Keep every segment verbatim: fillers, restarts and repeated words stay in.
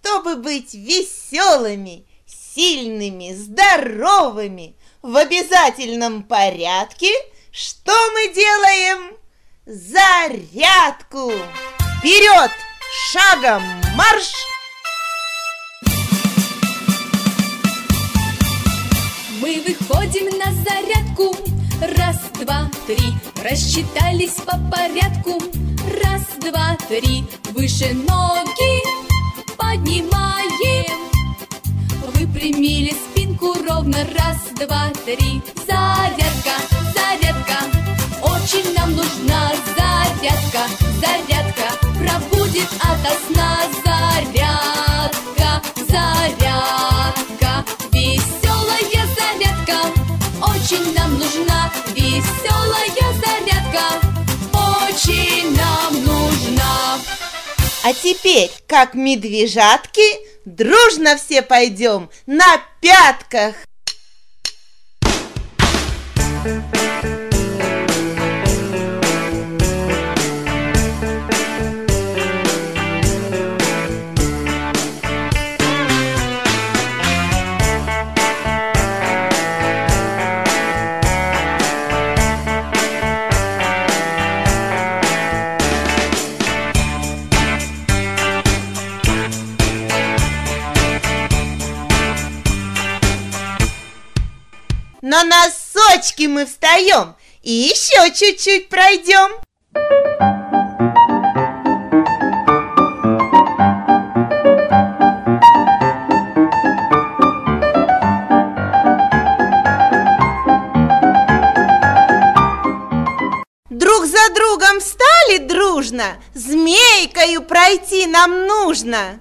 чтобы быть веселыми, сильными, здоровыми, в обязательном порядке, что мы делаем? Зарядку! Вперед! Шагом марш! Мы выходим на зарядку. Раз, два, три. Рассчитались по порядку. Раз, два, три. Выше ноги поднимаем. Выпрямили спинку ровно. Раз, два, три. Зарядка, зарядка. Очень нам нужна зарядка. Зарядка пробудит ото сна. Зарядка, зарядка. Веселая зарядка. Очень нам нужна. Веселая зарядка. Очень нам нужна. А теперь, как медвежатки, дружно все пойдем на пятках. На носочки мы встаем и еще чуть-чуть пройдем. Друг за другом встали дружно, змейкою пройти нам нужно.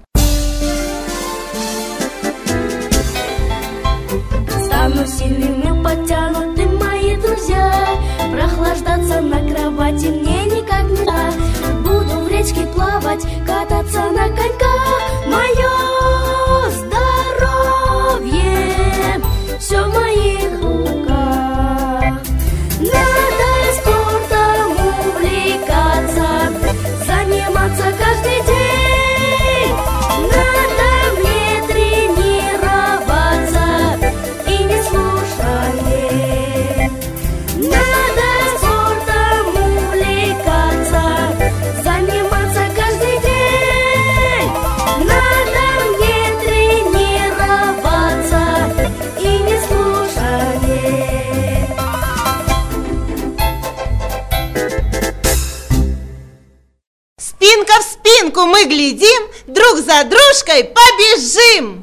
Стану сильными, подтянуты мои друзья. Прохлаждаться на кровати мне никак нельзя. Буду в речке плавать, кататься на коньках. Мое здоровье все в моих руках. Надо спортом увлекаться, заниматься каждый день. Надо мне тренироваться и не слушать. Надо спортом увлекаться, заниматься каждый день. Надо мне тренироваться и не слушать. Спинка в спинку мы глядим, друг за дружкой побежим.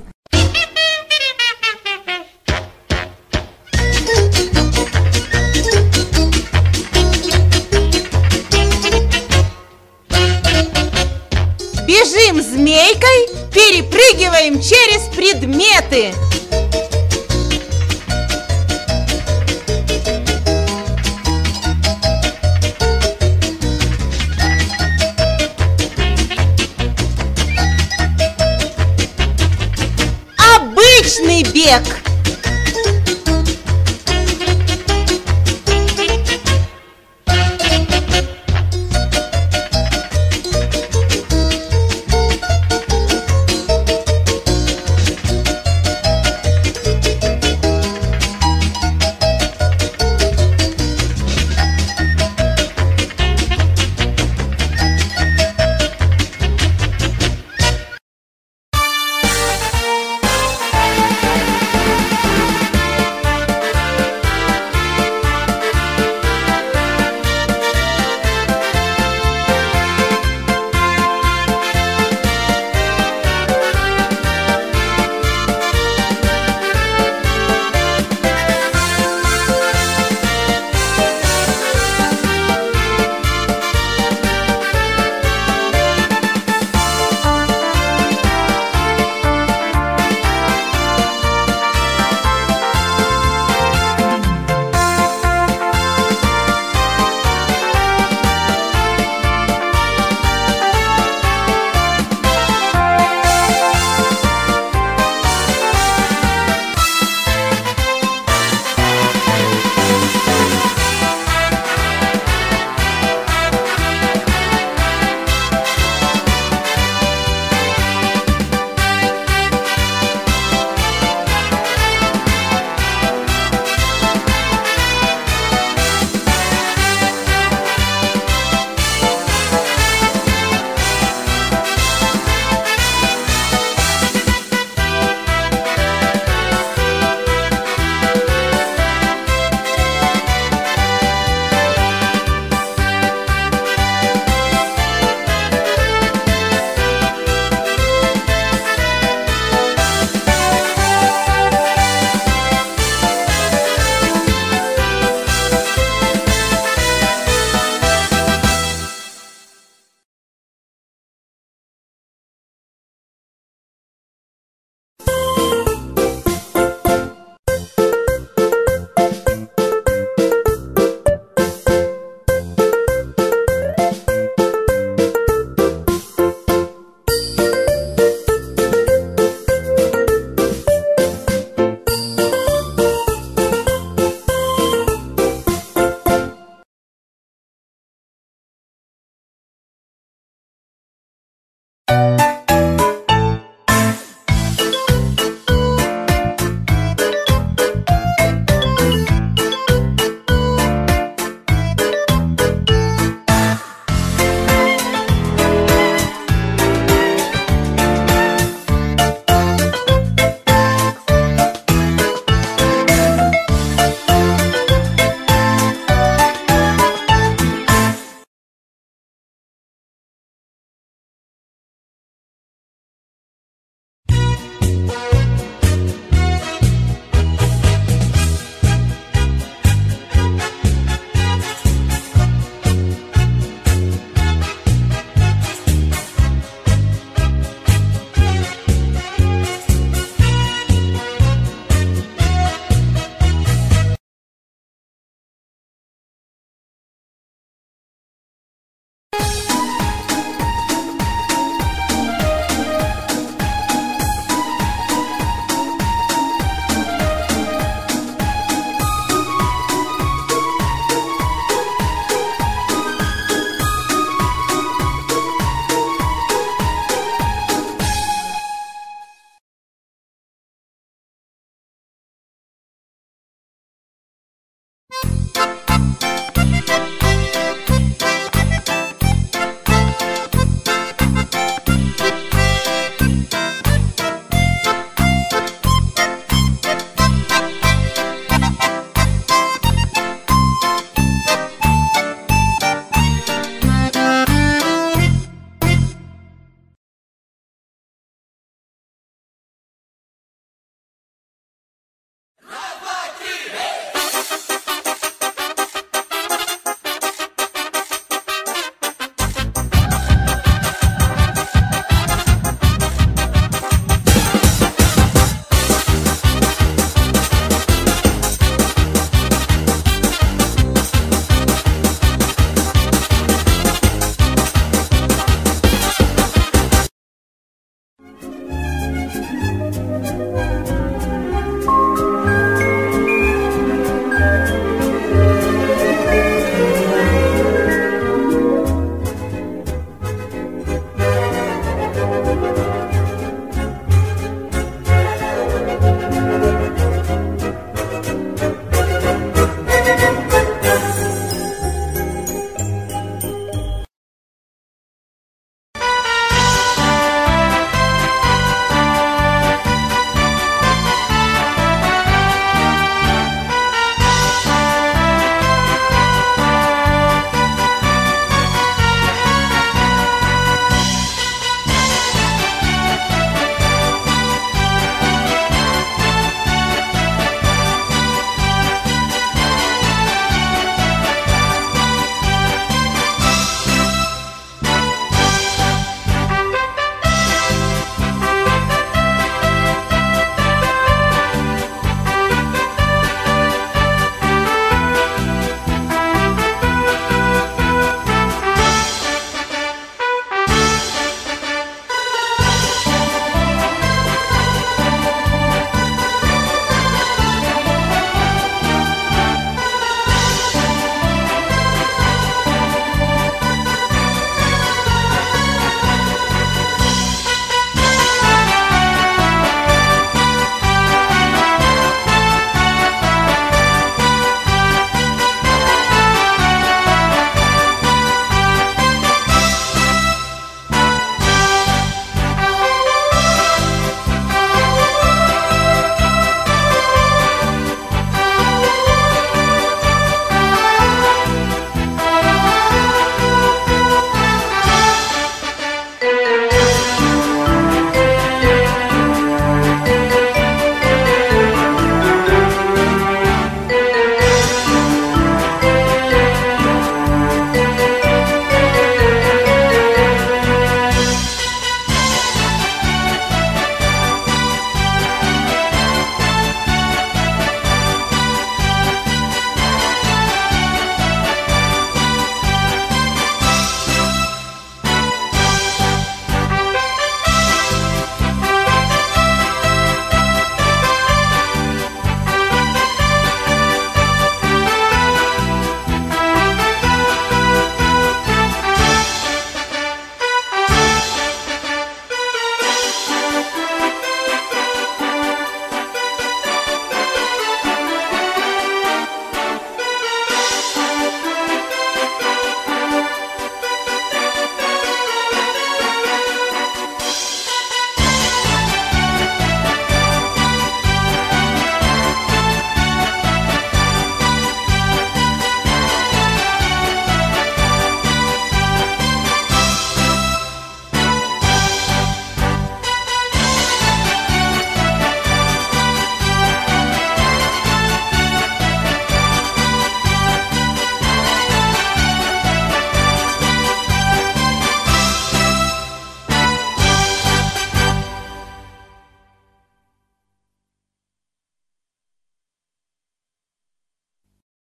Бежим змейкой, перепрыгиваем через предметы. Обычный бег.